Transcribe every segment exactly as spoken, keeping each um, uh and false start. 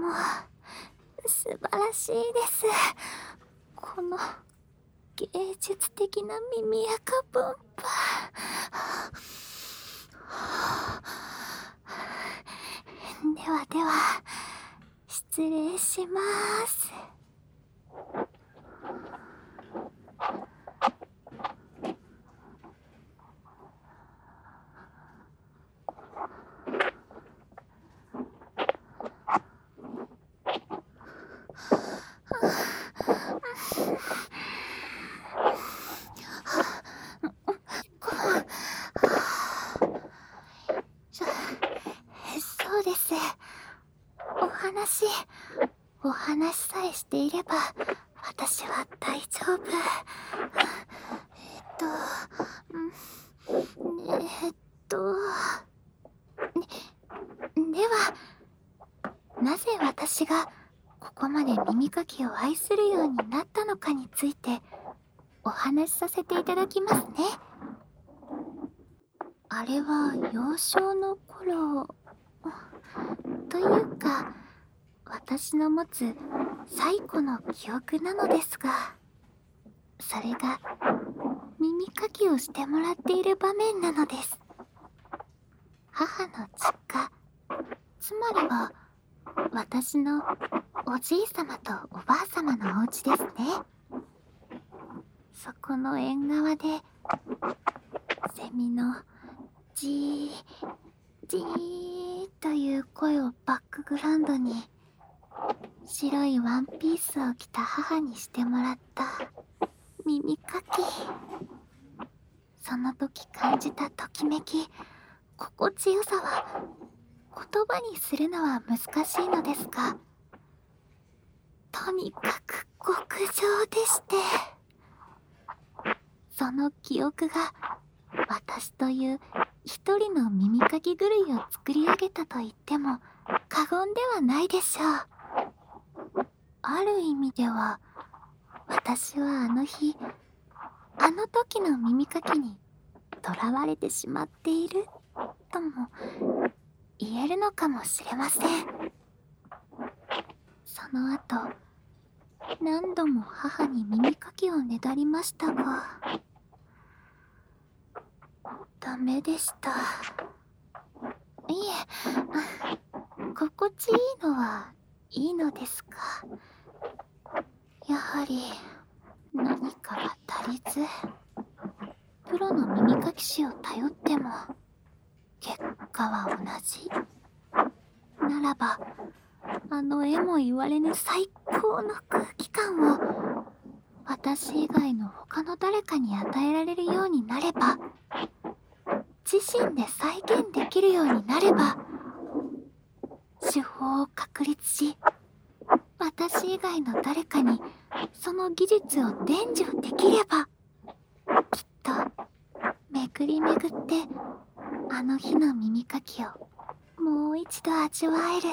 も素晴らしいです。この芸術的な耳垢分布。ではでは、失礼します。そ、そうです。お話、お話さえしていれば、私は大丈夫。えっと、んえっと、で、では、なぜ私がここまで耳かきを愛するようになったのかについてお話しさせていただきますね。あれは幼少の頃というか、私の持つ最古の記憶なのですが、それが耳かきをしてもらっている場面なのです。母の実家、つまりは私のおじいさまとおばあさまのお家ですね。そこの縁側でセミのジージーという声をバックグラウンドに、白いワンピースを着た母にしてもらった耳かき。その時感じたときめき、心地よさは言葉にするのは難しいのですが、とにかく極上でして、その記憶が私という一人の耳かき狂いを作り上げたと言っても過言ではないでしょう。ある意味では、私はあの日、あの時の耳かきにとらわれてしまっているとも言えるのかもしれません。その後、何度も母に耳かきをねだりましたが、ダメでした。いえ、心地いいのはいいのですが、やはり何かが足りず、プロの耳かき師を頼っても結果は同じ。ならば、あの絵も言われぬ最高の空気感を私以外の他の誰かに与えられるようになれば、自身で再現できるようになれば、手法を確立し、私以外の誰かにその技術を伝授できれば、きっと巡り巡ってあの日の耳かきをもう一度味わえる。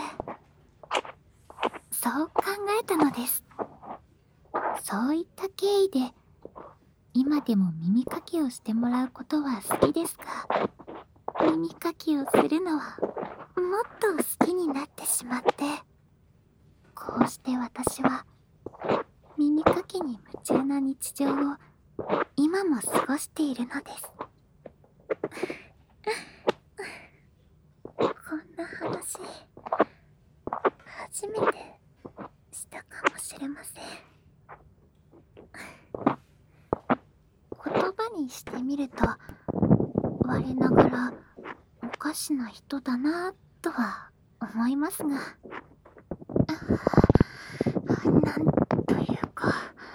そう考えたのです。そういった経緯で、今でも耳かきをしてもらうことは好きですが、耳かきをするのはもっと好きになってしまって、こうして私は耳かきに夢中な日常を今も過ごしているのです。こんな話、初めてしたかもしれません。言葉にしてみると、我ながらおかしな人だなとは思いますが、なんというか、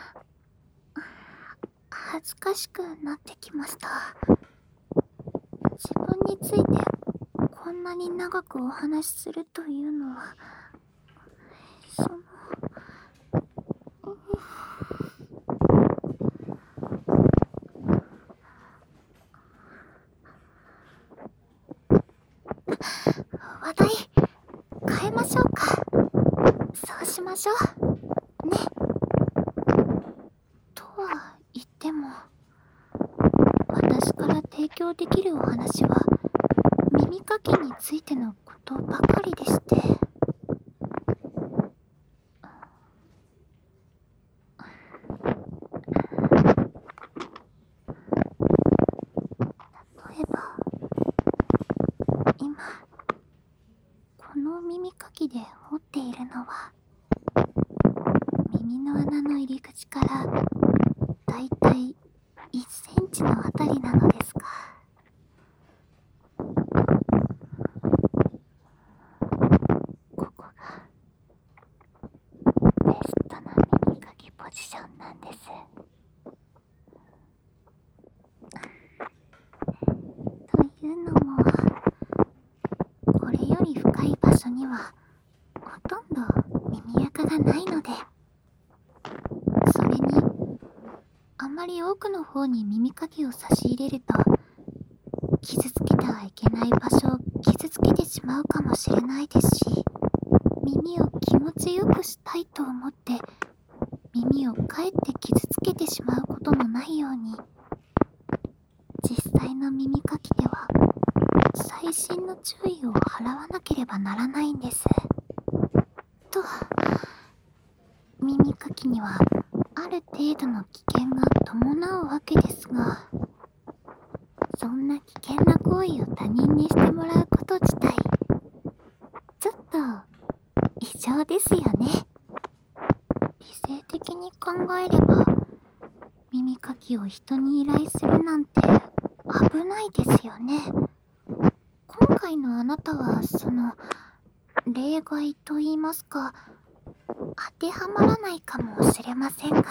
恥ずかしくなってきました。自分についてこんなに長くお話しするというのは、その、話題変えましょうか。そうしましょうね。とは言っても、私から提供できるお話は耳かきについてのことばかりでして、 耳かきで掘っているのは、耳の穴の入り口からだいたいいっセンチのあたりなのですが、ここがベストな耳かきポジションなんです。というのも、これより深い場所にはほとんど耳垢がないので、それにあまり奥の方に耳かきを差し入れると、傷つけてはいけない場所を傷つけてしまうかもしれないですし、耳を気持ちよくしたいと思って耳をかえって傷つけてしまうことのないように、実際の耳かきでは細心の注意を払わなければならないんです。と、耳かきにはある程度の危険が伴うわけですが、そんな危険な行為を他人にしてもらうこと自体、ちょっと異常ですよね。理性的に考えれば、耳かきを人に依頼するなんて危ないですよね。今回のあなたはその例外と言いますか、当てはまらないかもしれませんが、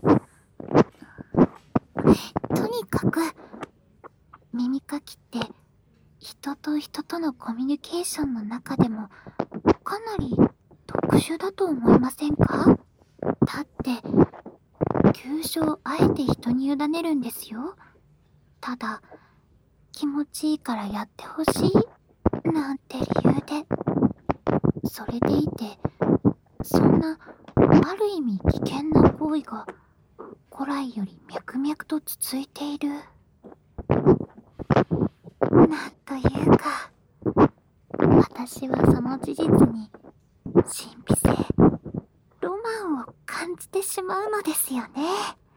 とにかく耳かきって人と人とのコミュニケーションの中でもかなり特殊だと思いませんか？だって急所をあえて人に委ねるんですよ。ただ気持ちいいからやってほしいなんて理由で。それでいて、そんなある意味危険な行為が古来より脈々と続いている。なんというか、私はその事実に神秘性、ロマンを感じてしまうのですよね。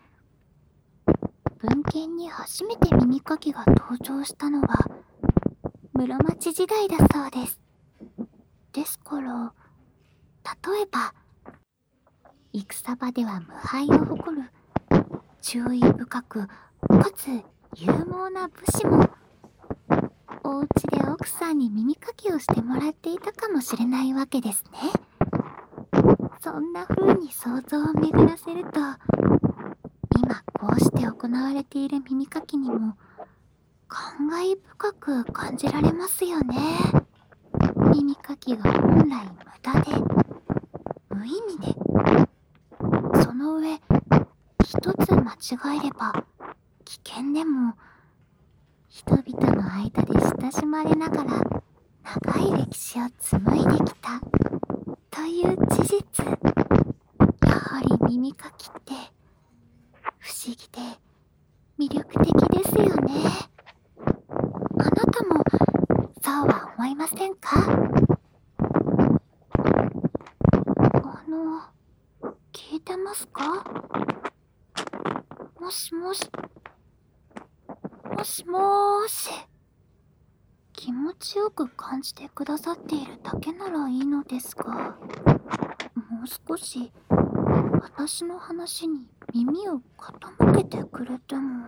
文献に初めて耳かきが登場したのは室町時代だそうです。ですから、例えば戦場では無敗を誇る注意深くかつ勇猛な武士も、お家で奥さんに耳かきをしてもらっていたかもしれないわけですね。そんな風に想像を巡らせると、今こうして行われている耳かきにも感慨深く感じられますよね。耳かきが本来無駄で無意味で、その上一つ間違えれば危険でも、人々の間で親しまれながら長い歴史を紡いできたという事実。やはり耳かきって不思議で魅力的ですよね。あなたもそうは思いませんか？あの、聞いてますか？もしもし、もしもーし。気持ちよく感じてくださっているだけならいいのですが、もう少し私の話に耳を傾けてくれても。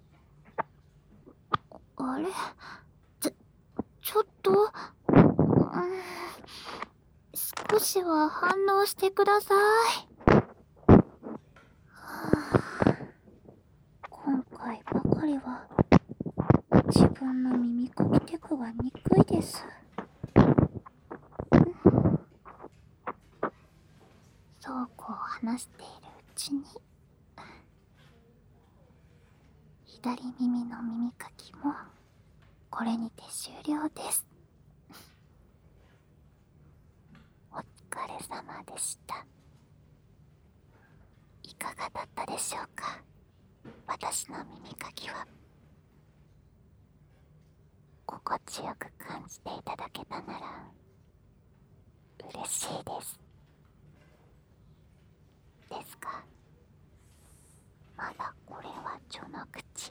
あれ、ちょ、ちょっと、うーん、少しは反応してください。はあ、今回ばかりは自分の耳かきテクが憎いです。そうこう話しているうちに、左耳の耳かきもこれにて終了です。お疲れ様でした。いかがだったでしょうか？私の耳かきは。心地よく感じていただけたなら嬉しいです。ですが、まだこれは序の口。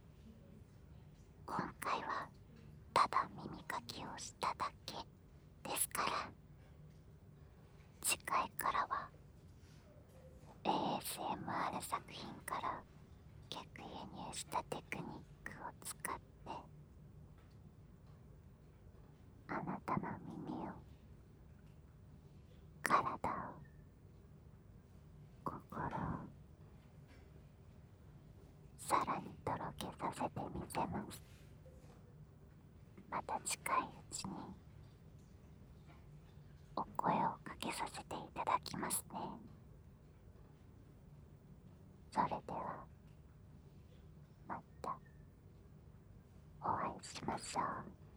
今回はただ耳かきをしただけです。 ですから。次回からは エーエスエムアール 作品から逆輸入したテクニックを使ってあなたの耳を、体を、心をさらにとろけさせてみせます。また近いうちにお声をかけさせていただきますね。それではまたお会いしましょう。